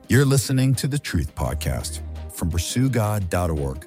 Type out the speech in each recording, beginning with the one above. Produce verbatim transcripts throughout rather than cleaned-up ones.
You're listening to the Truth Podcast from pursue god dot org.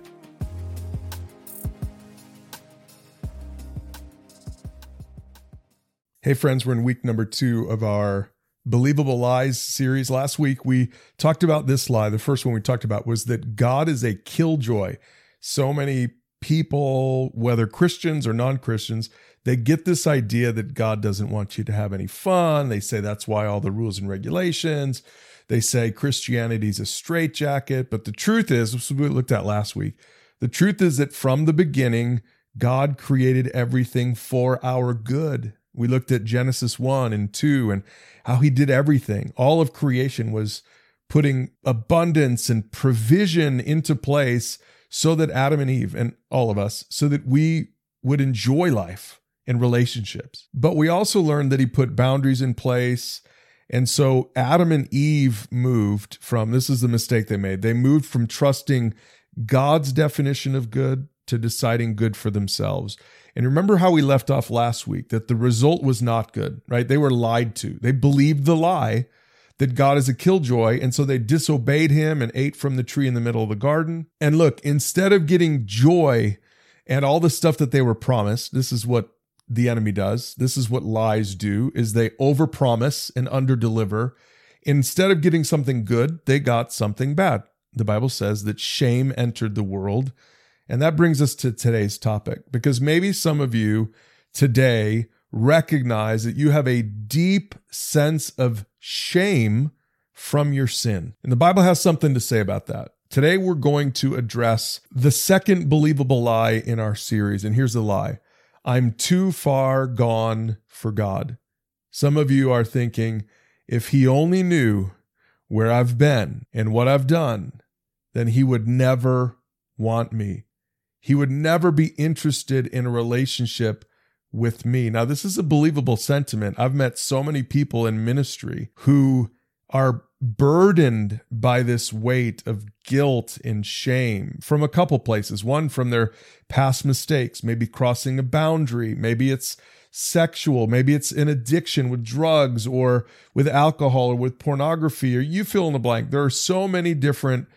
Hey friends, we're in week number two of our Believable Lies series. Last week we talked about this lie. The first one we talked about was that God is a killjoy. So many people, whether Christians or non-Christians, they get this idea that God doesn't want you to have any fun. They say that's why all the rules and regulations. They say Christianity is a straitjacket. But the truth is, this is what we looked at last week. The truth is that from the beginning, God created everything for our good. We looked at Genesis one and two and how he did everything. All of creation was putting abundance and provision into place so that Adam and Eve and all of us, so that we would enjoy life and relationships. But we also learned that he put boundaries in place. And so Adam and Eve moved from, this is the mistake they made, they moved from trusting God's definition of good to deciding good for themselves. And remember how we left off last week, that the result was not good, right? They were lied to. They believed the lie that God is a killjoy, and so they disobeyed him and ate from the tree in the middle of the garden. And look, instead of getting joy and all the stuff that they were promised, this is what the enemy does. This is what lies do, is they overpromise and underdeliver. Instead of getting something good, they got something bad. The Bible says that shame entered the world. And that brings us to today's topic, because maybe some of you today recognize that you have a deep sense of shame from your sin. And the Bible has something to say about that. Today, we're going to address the second believable lie in our series. And here's the lie. I'm too far gone for God. Some of you are thinking, if he only knew where I've been and what I've done, then he would never want me. He would never be interested in a relationship with me. Now, this is a believable sentiment. I've met so many people in ministry who are burdened by this weight of guilt and shame from a couple places. One, from their past mistakes, maybe crossing a boundary. Maybe it's sexual. Maybe it's an addiction with drugs or with alcohol or with pornography, or you fill in the blank. There are so many different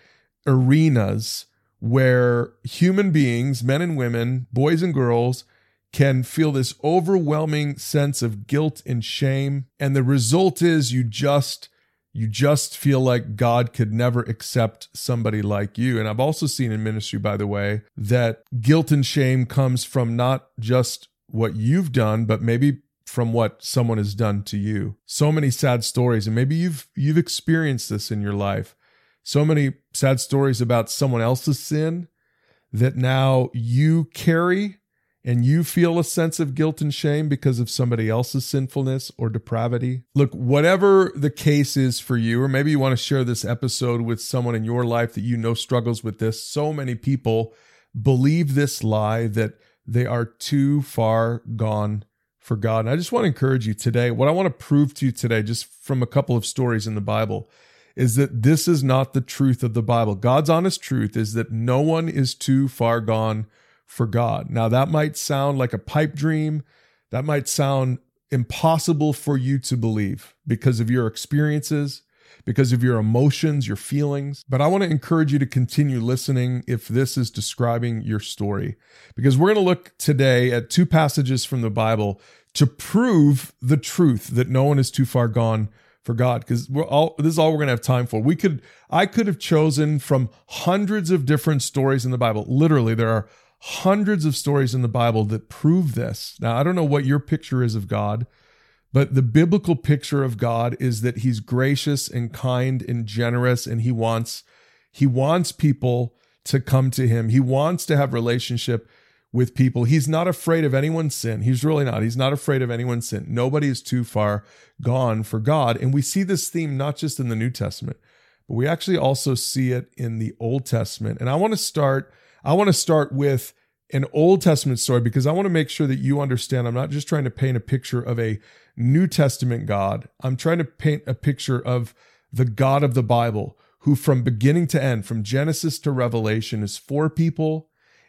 arenas where human beings, men and women, boys and girls, can feel this overwhelming sense of guilt and shame. And the result is you just You just feel like God could never accept somebody like you. And I've also seen in ministry, by the way, that guilt and shame comes from not just what you've done, but maybe from what someone has done to you. So many sad stories, and maybe you've you've experienced this in your life. So many sad stories about someone else's sin that now you carry, and you feel a sense of guilt and shame because of somebody else's sinfulness or depravity. Look, whatever the case is for you, or maybe you want to share this episode with someone in your life that you know struggles with this. So many people believe this lie that they are too far gone for God. And I just want to encourage you today. What I want to prove to you today, just from a couple of stories in the Bible, is that this is not the truth of the Bible. God's honest truth is that no one is too far gone for God. Now, that might sound like a pipe dream. That might sound impossible for you to believe because of your experiences, because of your emotions, your feelings. But I want to encourage you to continue listening if this is describing your story, because we're going to look today at two passages from the Bible to prove the truth that no one is too far gone for God, because we're all, this is all we're going to have time for. We could, I could have chosen from hundreds of different stories in the Bible. Literally, there are hundreds of stories in the Bible that prove this. Now, I don't know what your picture is of God, but the biblical picture of God is that he's gracious and kind and generous, and he wants, he wants people to come to him. He wants to have relationship with people. He's not afraid of anyone's sin. He's really not. He's not afraid of anyone's sin. Nobody is too far gone for God. And we see this theme not just in the New Testament, but we actually also see it in the Old Testament. And I want to start I want to start with an Old Testament story, because I want to make sure that you understand I'm not just trying to paint a picture of a New Testament God. I'm trying to paint a picture of the God of the Bible, who from beginning to end, from Genesis to Revelation, is for people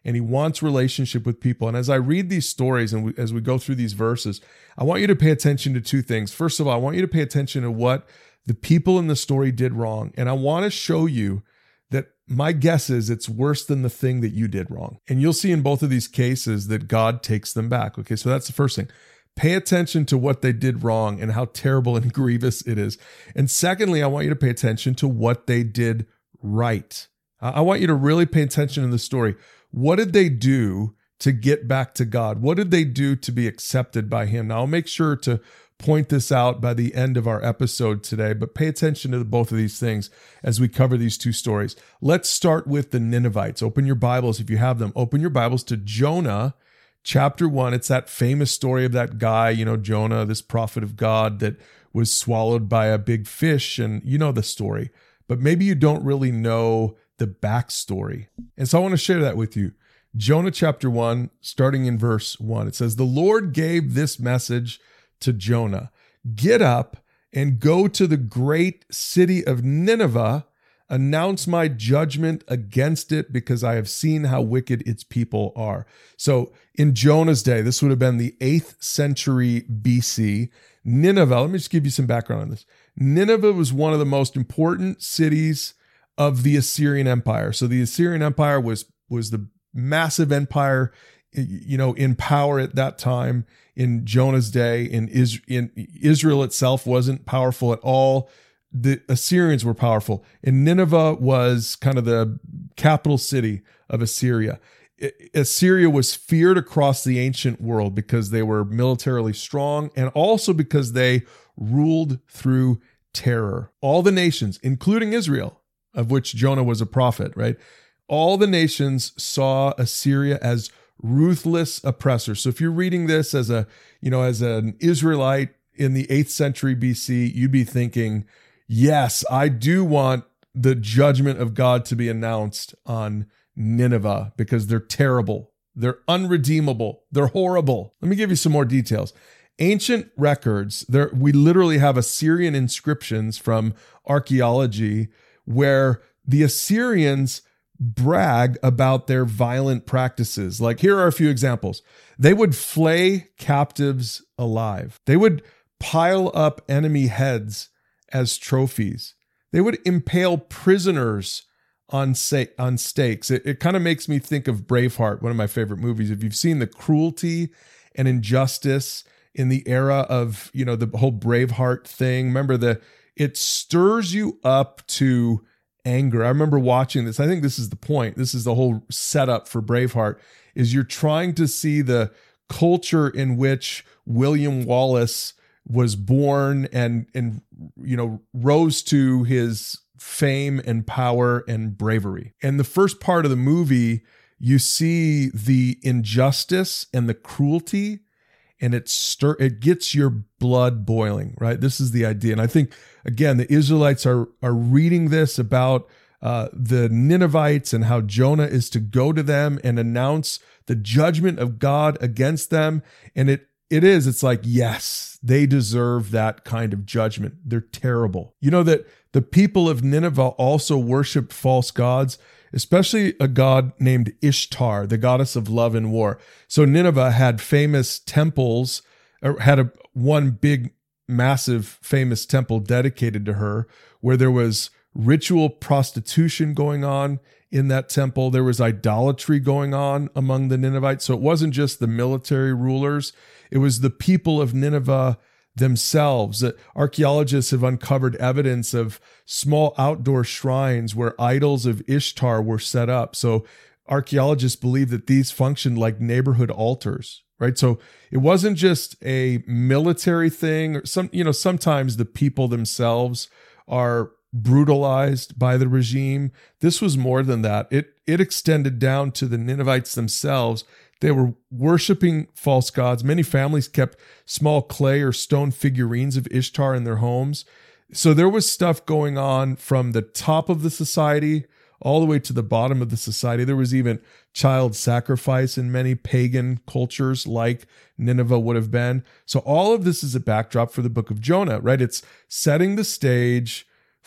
and he wants relationship with people. And as I read these stories and we, as we go through these verses, I want you to pay attention to two things. First of all, I want you to pay attention to what the people in the story did wrong. And I want to show you that my guess is it's worse than the thing that you did wrong. And you'll see in both of these cases that God takes them back. Okay, so that's the first thing. Pay attention to what they did wrong and how terrible and grievous it is. And secondly, I want you to pay attention to what they did right. I want you to really pay attention in the story. What did they do to get back to God? What did they do to be accepted by him? Now, I'll make sure to point this out by the end of our episode today, but pay attention to both of these things as we cover these two stories. Let's start with the Ninevites. Open your Bibles if you have them. Open your Bibles to Jonah chapter one. It's that famous story of that guy, you know, Jonah, this prophet of God that was swallowed by a big fish. And you know the story, but maybe you don't really know the backstory. And so I want to share that with you. Jonah chapter one, starting in verse one, it says, "The Lord gave this message to Jonah, get up and go to the great city of Nineveh, announce my judgment against it because I have seen how wicked its people are." So in Jonah's day, this would have been the eighth century B C. Nineveh, let me just give you some background on this. Nineveh was one of the most important cities of the Assyrian Empire. So the Assyrian Empire was, was the massive empire, you know, in power at that time. In Jonah's day, in, Is- in Israel itself wasn't powerful at all. The Assyrians were powerful. And Nineveh was kind of the capital city of Assyria. Assyria was feared across the ancient world because they were militarily strong and also because they ruled through terror. All the nations, including Israel, of which Jonah was a prophet, right? All the nations saw Assyria as ruthless oppressor. So if you're reading this as a, you know, as an Israelite in the eighth century B C, you'd be thinking, yes, I do want the judgment of God to be announced on Nineveh because they're terrible. They're unredeemable. They're horrible. Let me give you some more details. Ancient records, there we literally have Assyrian inscriptions from archaeology where the Assyrians brag about their violent practices. Like, here are a few examples. They would flay captives alive. They would pile up enemy heads as trophies. They would impale prisoners on sa- on stakes. It, it kind of makes me think of Braveheart, one of my favorite movies. If you've seen the cruelty and injustice in the era of, you know, the whole Braveheart thing, remember the, it stirs you up to anger. I remember watching this. I think this is the point. This is the whole setup for Braveheart, is you're trying to see the culture in which William Wallace was born and, and, you know, rose to his fame and power and bravery. And the first part of the movie, you see the injustice and the cruelty, and it stir it gets your blood boiling, right? This is the idea. And I think, again, the Israelites are are reading this about uh, the Ninevites and how Jonah is to go to them and announce the judgment of God against them. And it it is, it's like, yes, they deserve that kind of judgment. They're terrible. You know that the people of Nineveh also worshiped false gods, especially a god named Ishtar, the goddess of love and war. So Nineveh had famous temples, or had a one big, massive, famous temple dedicated to her, where there was ritual prostitution going on in that temple. There was idolatry going on among the Ninevites. So it wasn't just the military rulers. It was the people of Nineveh themselves. Archaeologists have uncovered evidence of small outdoor shrines where idols of Ishtar were set up. So archaeologists believe that these functioned like neighborhood altars, right? So it wasn't just a military thing. Some, you know, sometimes the people themselves are brutalized by the regime. This was more than that. It it extended down to the Ninevites themselves. They were worshiping false gods. Many families kept small clay or stone figurines of Ishtar in their homes. So there was stuff going on from the top of the society all the way to the bottom of the society. There was even child sacrifice in many pagan cultures like Nineveh would have been. So all of this is a backdrop for the book of Jonah, right? It's setting the stage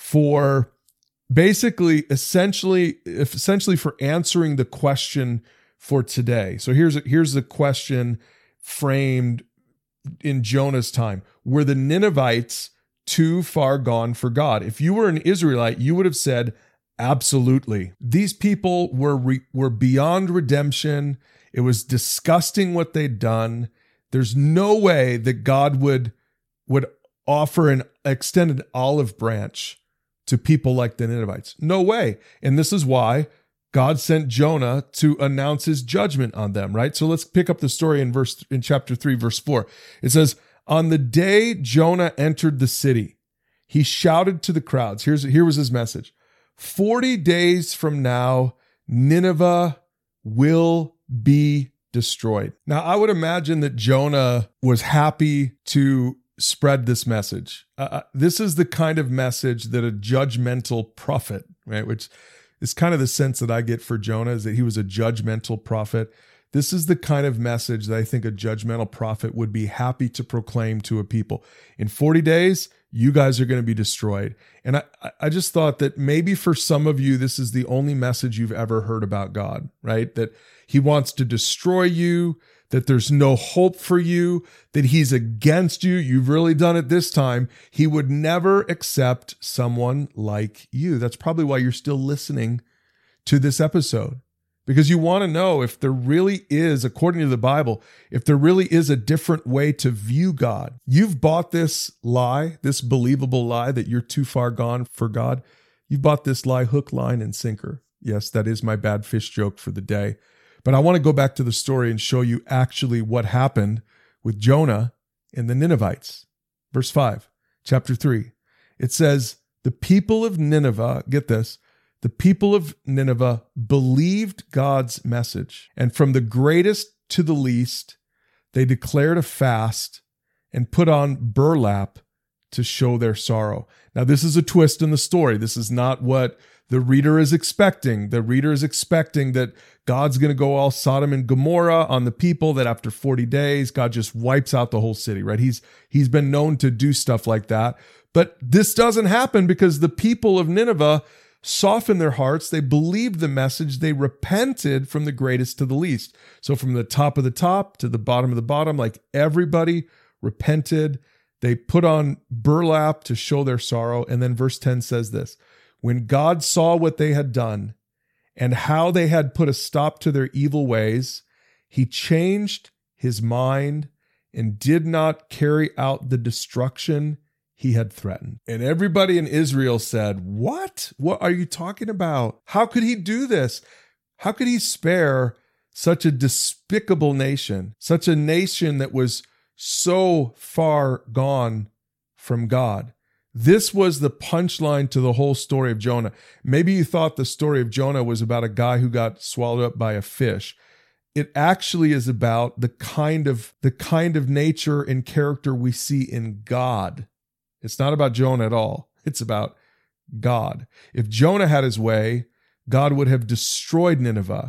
for basically, essentially, essentially for answering the question for today. So here's, here's the question framed in Jonah's time. Were the Ninevites too far gone for God? If you were an Israelite, you would have said, absolutely. These people were re- were beyond redemption. It was disgusting what they'd done. There's no way that God would, would offer an extended olive branch to people like the Ninevites. No way. And this is why God sent Jonah to announce his judgment on them, right? So let's pick up the story in verse in chapter three, verse four. It says, on the day Jonah entered the city, he shouted to the crowds. Here's, here was his message. forty days from now, Nineveh will be destroyed. Now, I would imagine that Jonah was happy to spread this message. Uh, this is the kind of message that a judgmental prophet, right, which is kind of the sense that I get for Jonah, is that he was a judgmental prophet. This is the kind of message that I think a judgmental prophet would be happy to proclaim to a people. In forty days, you guys are going to be destroyed. And I, I just thought that maybe for some of you, this is the only message you've ever heard about God, right? That he wants to destroy you, that there's no hope for you, that he's against you. You've really done it this time. He would never accept someone like you. That's probably why you're still listening to this episode, because you want to know if there really is, according to the Bible, if there really is a different way to view God. You've bought this lie, this believable lie that you're too far gone for God. You've bought this lie hook, line, and sinker. Yes, that is my bad fish joke for the day. But I want to go back to the story and show you actually what happened with Jonah and the Ninevites. Verse five, chapter three. It says, the people of Nineveh, get this, the people of Nineveh believed God's message, and from the greatest to the least, they declared a fast and put on burlap to show their sorrow. Now, this is a twist in the story. This is not what the reader is expecting. The reader is expecting that God's going to go all Sodom and Gomorrah on the people, that after forty days, God just wipes out the whole city, right? He's, he's been known to do stuff like that. But this doesn't happen because the people of Nineveh softened their hearts. They believed the message. They repented from the greatest to the least. So from the top of the top to the bottom of the bottom, like everybody repented. They put on burlap to show their sorrow. And then verse ten says this, when God saw what they had done and how they had put a stop to their evil ways, he changed his mind and did not carry out the destruction he had threatened. And everybody in Israel said, what? What are you talking about? How could he do this? How could he spare such a despicable nation, such a nation that was so far gone from God? This was the punchline to the whole story of Jonah. Maybe you thought the story of Jonah was about a guy who got swallowed up by a fish. It actually is about the kind of the kind of nature and character we see in God. It's not about Jonah at all. It's about God. If Jonah had his way, God would have destroyed Nineveh.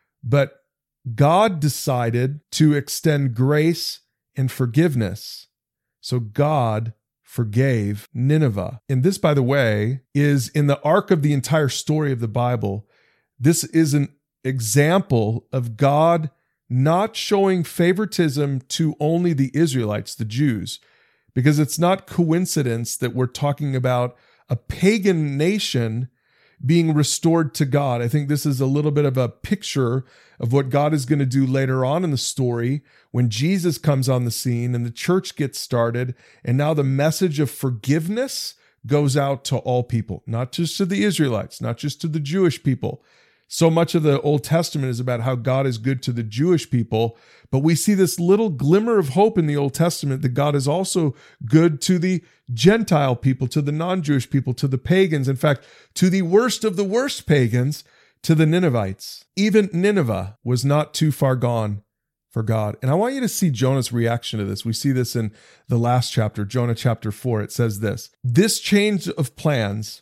But God decided to extend grace and forgiveness. So God forgave Nineveh. And this, by the way, is in the arc of the entire story of the Bible. This is an example of God not showing favoritism to only the Israelites, the Jews, because it's not coincidence that we're talking about a pagan nation being restored to God. I think this is a little bit of a picture of what God is going to do later on in the story when Jesus comes on the scene and the church gets started. And now the message of forgiveness goes out to all people, not just to the Israelites, not just to the Jewish people. So much of the Old Testament is about how God is good to the Jewish people, but we see this little glimmer of hope in the Old Testament that God is also good to the Gentile people, to the non-Jewish people, to the pagans, in fact, to the worst of the worst pagans, to the Ninevites. Even Nineveh was not too far gone for God. And I want you to see Jonah's reaction to this. We see this in the last chapter, Jonah chapter four. It says this, this change of plans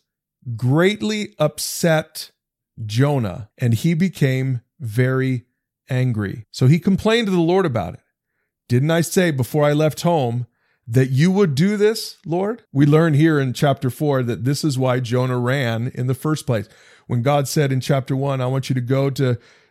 greatly upset Jonah, and he became very angry. So he complained to the Lord about it. Didn't I say before I left home that you would do this, Lord? We learn here in chapter four that this is why Jonah ran in the first place. When God said in chapter one, I want you to go to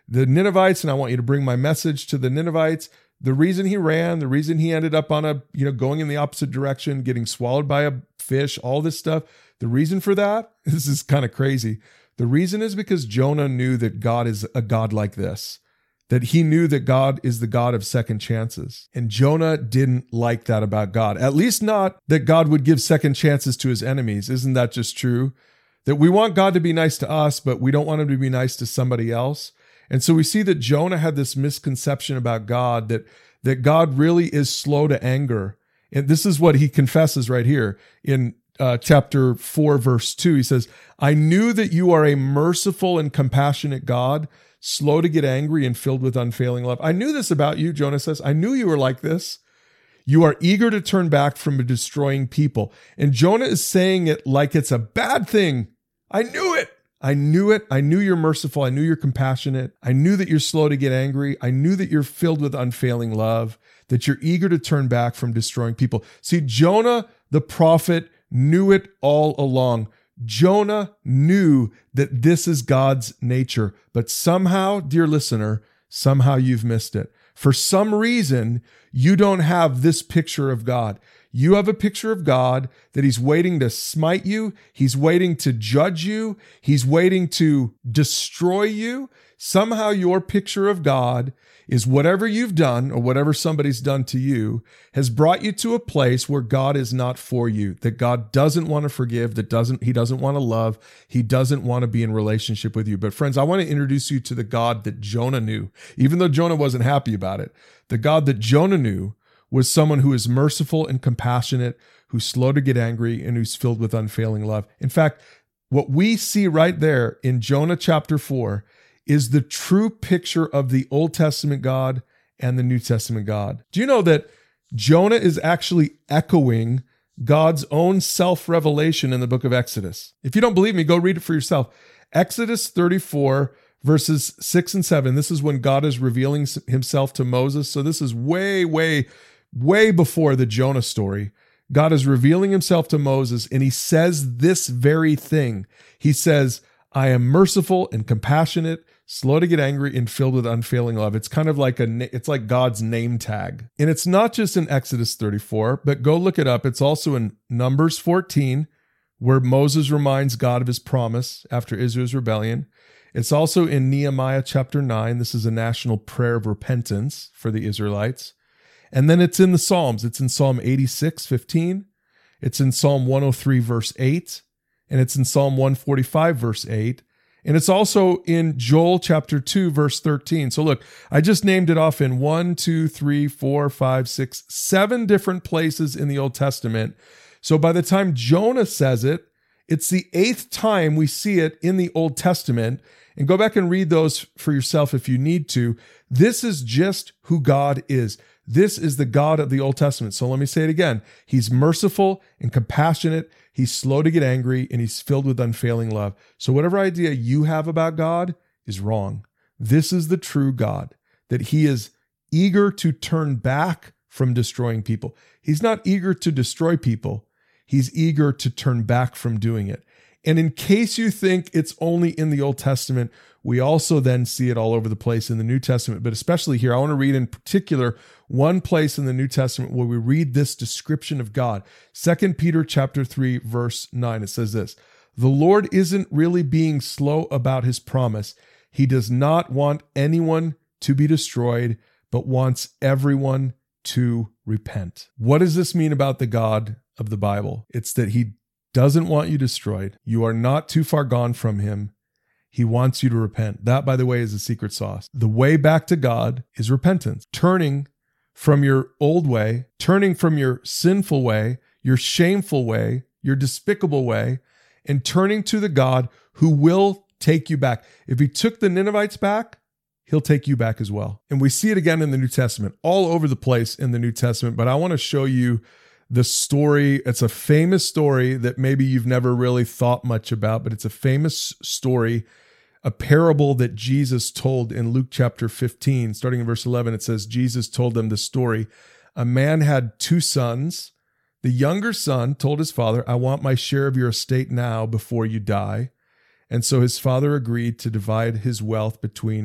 the Ninevites and I want you to bring my message to the Ninevites. The reason he ran, the reason he ended up on a, you know, going in the opposite direction, getting swallowed by a fish, all this stuff. The reason for that, this is kind of crazy. The reason is because Jonah knew that God is a God like this, that he knew that God is the God of second chances. And Jonah didn't like that about God, at least not that God would give second chances to his enemies. Isn't that just true? That we want God to be nice to us, but we don't want him to be nice to somebody else. And so we see that Jonah had this misconception about God, that, that God really is slow to anger. And this is what he confesses right here in uh, chapter four, verse two. He says, I knew that you are a merciful and compassionate God, slow to get angry and filled with unfailing love. I knew this about you, Jonah says. I knew you were like this. You are eager to turn back from destroying people. And Jonah is saying it like it's a bad thing. I knew it. I knew it. I knew you're merciful. I knew you're compassionate. I knew that you're slow to get angry. I knew that you're filled with unfailing love, that you're eager to turn back from destroying people. See, Jonah, the prophet, knew it all along. Jonah knew that this is God's nature, but somehow, dear listener, somehow you've missed it. For some reason, you don't have this picture of God. You have a picture of God that he's waiting to smite you. He's waiting to judge you. He's waiting to destroy you. Somehow your picture of God is whatever you've done or whatever somebody's done to you has brought you to a place where God is not for you, that God doesn't want to forgive, that doesn't, he doesn't want to love. He doesn't want to be in relationship with you. But friends, I want to introduce you to the God that Jonah knew, even though Jonah wasn't happy about it. The God that Jonah knew was someone who is merciful and compassionate, who's slow to get angry, and who's filled with unfailing love. In fact, what we see right there in Jonah chapter four is the true picture of the Old Testament God and the New Testament God. Do you know that Jonah is actually echoing God's own self-revelation in the book of Exodus? If you don't believe me, go read it for yourself. Exodus thirty-four, verses six and seven. This is when God is revealing himself to Moses. So this is way, way, way before the Jonah story. God is revealing himself to Moses, and he says this very thing. He says, I am merciful and compassionate, slow to get angry, and filled with unfailing love. It's kind of like a, it's like God's name tag. And it's not just in Exodus thirty-four, but go look it up. It's also in Numbers fourteen, where Moses reminds God of his promise after Israel's rebellion. It's also in Nehemiah chapter nine. This is a national prayer of repentance for the Israelites. And then it's in the Psalms. It's in Psalm eighty-six, fifteen. It's in Psalm one oh three, verse eight. And it's in Psalm one forty-five, verse eight. And it's also in Joel chapter two, verse thirteen. So look, I just named it off in one, two, three, four, five, six, seven different places in the Old Testament. So by the time Jonah says it, it's the eighth time we see it in the Old Testament. And go back and read those for yourself if you need to. This is just who God is. This is the God of the Old Testament. So let me say it again. He's merciful and compassionate. He's slow to get angry, and he's filled with unfailing love. So whatever idea you have about God is wrong. This is the true God, that he is eager to turn back from destroying people. He's not eager to destroy people. He's eager to turn back from doing it. And in case you think it's only in the Old Testament, we also then see it all over the place in the New Testament. But especially here, I want to read in particular one place in the New Testament where we read this description of God. Second Peter chapter three, verse nine. It says this, the Lord isn't really being slow about his promise. He does not want anyone to be destroyed, but wants everyone to repent. What does this mean about the God of the Bible? It's that he doesn't want you destroyed. You are not too far gone from him. He wants you to repent. That, by the way, is the secret sauce. The way back to God is repentance. Turning from your old way, turning from your sinful way, your shameful way, your despicable way, and turning to the God who will take you back. If he took the Ninevites back, he'll take you back as well. And we see it again in the New Testament, all over the place in the New Testament. But I want to show you the story. It's a famous story that maybe you've never really thought much about, but it's a famous story, a parable that Jesus told in Luke chapter fifteen, starting in verse eleven. It says, Jesus told them the story. A man had two sons. The younger son told his father, I want my share of your estate now before you die. And so his father agreed to divide his wealth between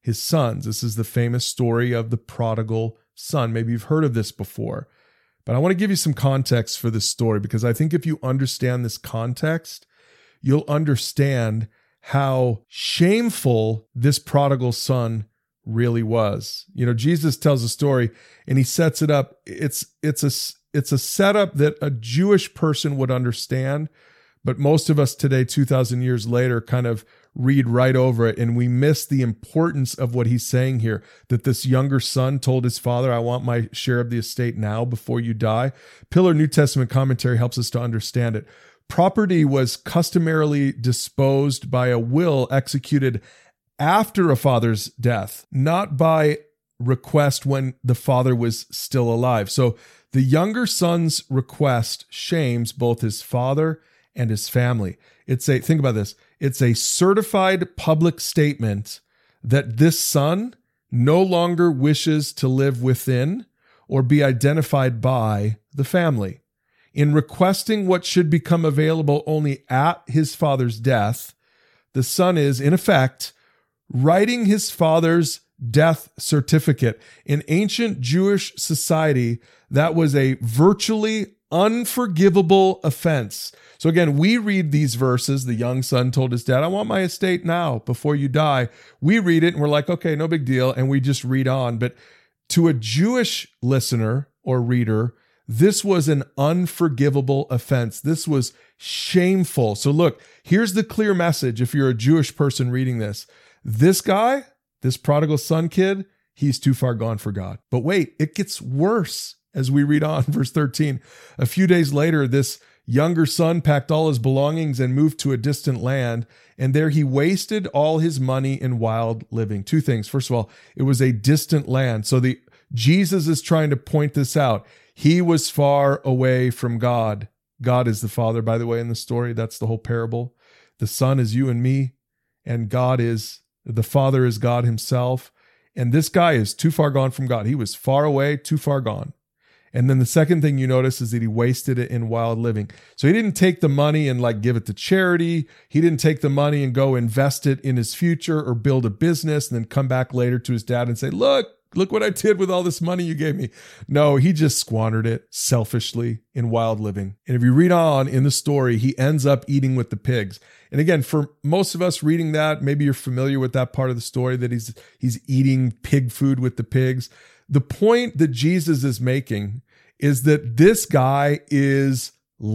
his sons. This is the famous story of the prodigal son. Maybe you've heard of this before, but I want to give you some context for this story, because I think if you understand this context, you'll understand how shameful this prodigal son really was. You know, Jesus tells a story and he sets it up. It's it's a it's a setup that a Jewish person would understand, but most of us today, two thousand years later, kind of read right over it, and we miss the importance of what he's saying here, that this younger son told his father, I want my share of the estate now before you die. Pillar New Testament commentary helps us to understand it. Property was customarily disposed by a will executed after a father's death, not by request when the father was still alive. So the younger son's request shames both his father and his family. It's a, think about this, it's a certified public statement that this son no longer wishes to live within or be identified by the family. In requesting what should become available only at his father's death, the son is, in effect, writing his father's death certificate. In ancient Jewish society, that was a virtually unforgivable offense. So again, we read these verses. The young son told his dad, I want my estate now before you die. We read it and we're like, okay, no big deal. And we just read on. But to a Jewish listener or reader, this was an unforgivable offense. This was shameful. So look, here's the clear message if you're a Jewish person reading this. This guy, this prodigal son kid, he's too far gone for God. But wait, it gets worse as we read on, verse thirteen. A few days later, this younger son packed all his belongings and moved to a distant land, and there he wasted all his money in wild living. Two things. First of all, it was a distant land. So the Jesus is trying to point this out. He was far away from God. God is the Father, by the way, in the story. That's the whole parable. The Son is you and me, and God is, the Father is God himself. And this guy is too far gone from God. He was far away, too far gone. And then the second thing you notice is that he wasted it in wild living. So he didn't take the money and like give it to charity. He didn't take the money and go invest it in his future or build a business and then come back later to his dad and say, look, look what I did with all this money you gave me. No, he just squandered it selfishly in wild living. And if you read on in the story, he ends up eating with the pigs. And again, for most of us reading that, maybe you're familiar with that part of the story, that he's he's eating pig food with the pigs. The point that Jesus is making is that this guy is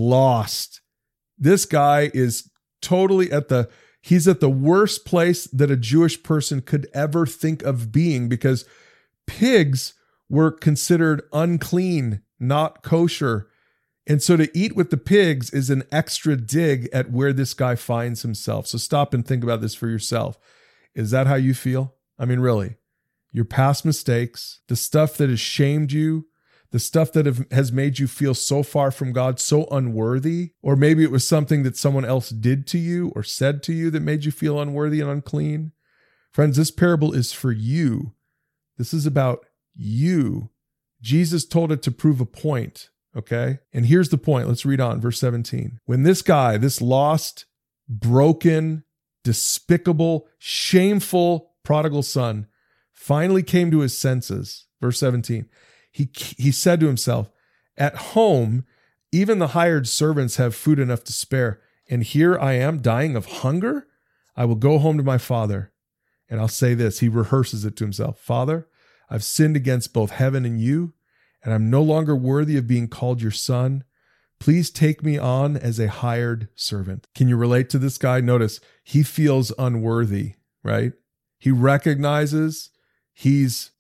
lost. This guy is totally at the, he's at the worst place that a Jewish person could ever think of being, because pigs were considered unclean, not kosher. And so to eat with the pigs is an extra dig at where this guy finds himself. So stop and think about this for yourself. Is that how you feel? I mean, really, your past mistakes, the stuff that has shamed you, the stuff that have, has made you feel so far from God, so unworthy, or maybe it was something that someone else did to you or said to you that made you feel unworthy and unclean. Friends, this parable is for you. This is about you. Jesus told it to prove a point, okay? And here's the point. Let's read on, verse seventeen. When this guy, this lost, broken, despicable, shameful prodigal son finally came to his senses, verse seventeen, he, he said to himself, at home, even the hired servants have food enough to spare, and here I am dying of hunger? I will go home to my father. And I'll say this, he rehearses it to himself. Father, I've sinned against both heaven and you, and I'm no longer worthy of being called your son. Please take me on as a hired servant. Can you relate to this guy? Notice he feels unworthy, right? He recognizes he's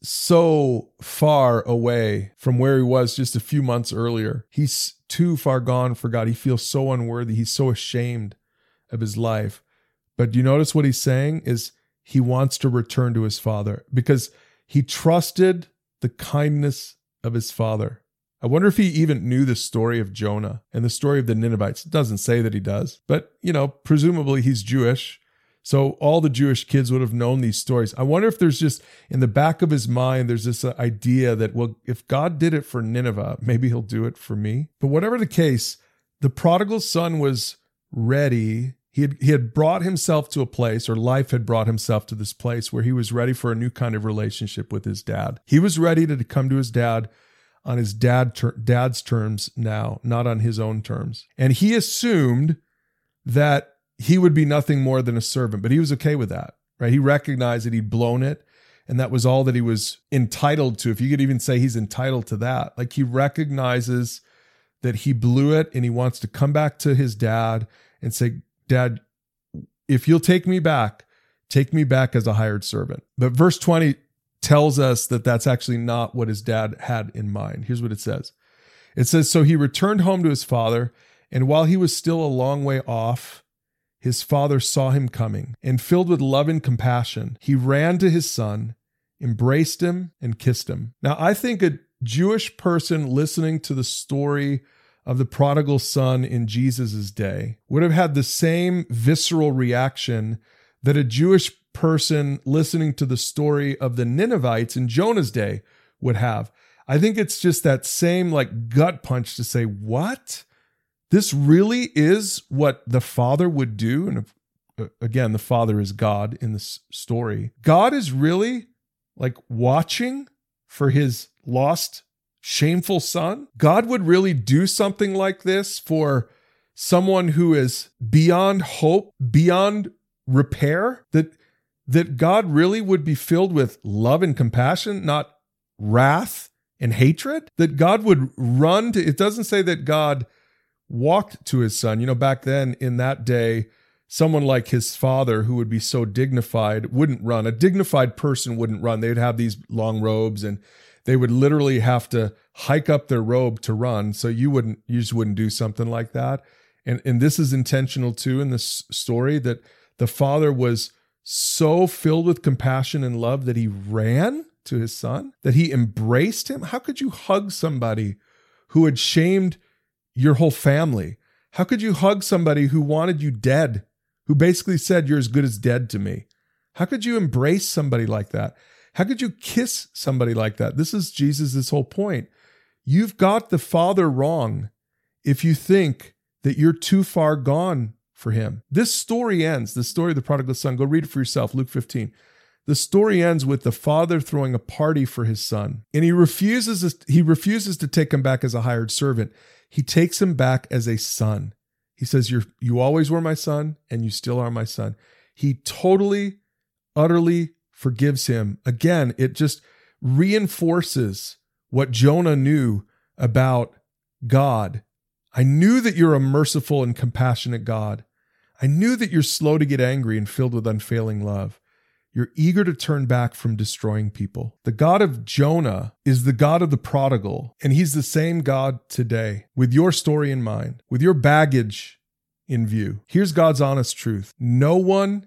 so far away from where he was just a few months earlier. He's too far gone for God. He feels so unworthy. He's so ashamed of his life. But do you notice what he's saying is he wants to return to his father because he trusted the kindness of his father. I wonder if he even knew the story of Jonah and the story of the Ninevites. It doesn't say that he does, but you know, presumably he's Jewish. So all the Jewish kids would have known these stories. I wonder if there's just in the back of his mind, there's this idea that, well, if God did it for Nineveh, maybe he'll do it for me. But whatever the case, the prodigal son was ready He had, he had brought himself to a place, or life had brought himself to this place where he was ready for a new kind of relationship with his dad. He was ready to come to his dad on his dad ter- dad's terms now, not on his own terms. And he assumed that he would be nothing more than a servant, but he was okay with that, right? He recognized that he'd blown it, and that was all that he was entitled to. If you could even say he's entitled to that. Like, he recognizes that he blew it, and he wants to come back to his dad and say, Dad, if you'll take me back, take me back as a hired servant. But verse twenty tells us that that's actually not what his dad had in mind. Here's what it says. It says, so he returned home to his father, and while he was still a long way off, his father saw him coming, and filled with love and compassion, he ran to his son, embraced him, and kissed him. Now, I think a Jewish person listening to the story of the prodigal son in Jesus's day would have had the same visceral reaction that a Jewish person listening to the story of the Ninevites in Jonah's day would have. I think it's just that same like gut punch to say, what? This really is what the Father would do? And uh, again, the Father is God in this story. God is really like watching for his lost, shameful son. God would really do something like this for someone who is beyond hope, beyond repair, that, that God really would be filled with love and compassion, not wrath and hatred, that God would run to. It doesn't say that God walked to his son. You know, back then in that day, someone like his father who would be so dignified wouldn't run. A dignified person wouldn't run. They'd have these long robes, and they would literally have to hike up their robe to run. So you wouldn't, you just wouldn't do something like that. And, and this is intentional too in this story, that the father was so filled with compassion and love that he ran to his son, that he embraced him. How could you hug somebody who had shamed your whole family? How could you hug somebody who wanted you dead, who basically said, you're as good as dead to me? How could you embrace somebody like that? How could you kiss somebody like that? This is Jesus' whole point. You've got the Father wrong if you think that you're too far gone for him. This story ends, the story of the prodigal son. Go read it for yourself, Luke fifteen. The story ends with the father throwing a party for his son, and he refuses, he refuses to take him back as a hired servant. He takes him back as a son. He says, You're, you always were my son, and you still are my son. He totally, utterly forgives him. Again, it just reinforces what Jonah knew about God. I knew that you're a merciful and compassionate God. I knew that you're slow to get angry and filled with unfailing love. You're eager to turn back from destroying people. The God of Jonah is the God of the prodigal, and he's the same God today, with your story in mind, with your baggage in view. Here's God's honest truth. No one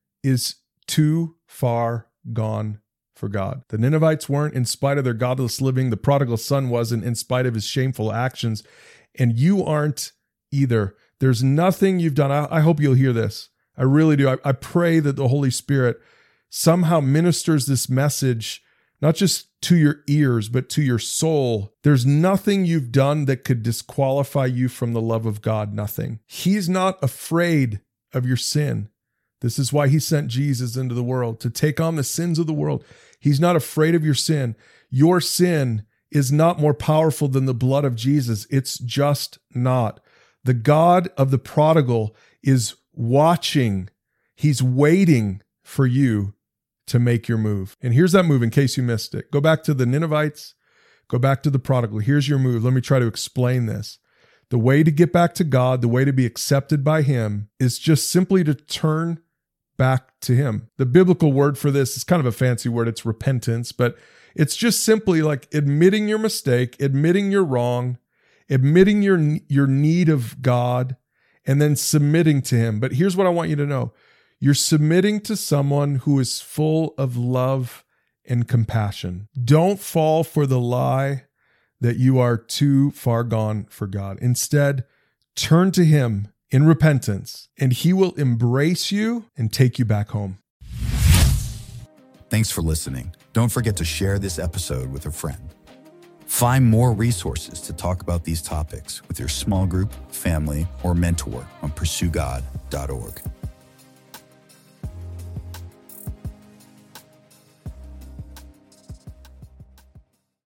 is too far gone for God. The Ninevites weren't, in spite of their godless living. The prodigal son wasn't, in spite of his shameful actions. And you aren't either. There's nothing you've done. I, I hope you'll hear this. I really do. I, I pray that the Holy Spirit somehow ministers this message, not just to your ears, but to your soul. There's nothing you've done that could disqualify you from the love of God. Nothing. He's not afraid of your sin. This is why he sent Jesus into the world, to take on the sins of the world. He's not afraid of your sin. Your sin is not more powerful than the blood of Jesus. It's just not. The God of the prodigal is watching. He's waiting for you to make your move. And here's that move in case you missed it. Go back to the Ninevites. Go back to the prodigal. Here's your move. Let me try to explain this. The way to get back to God, the way to be accepted by him, is just simply to turn back to him. The biblical word for this is kind of a fancy word. It's repentance, but it's just simply like admitting your mistake, admitting you're wrong, admitting your, your need of God, and then submitting to him. But here's what I want you to know. You're submitting to someone who is full of love and compassion. Don't fall for the lie that you are too far gone for God. Instead, turn to him in repentance, and he will embrace you and take you back home. Thanks for listening. Don't forget to share this episode with a friend. Find more resources to talk about these topics with your small group, family, or mentor on pursue god dot org.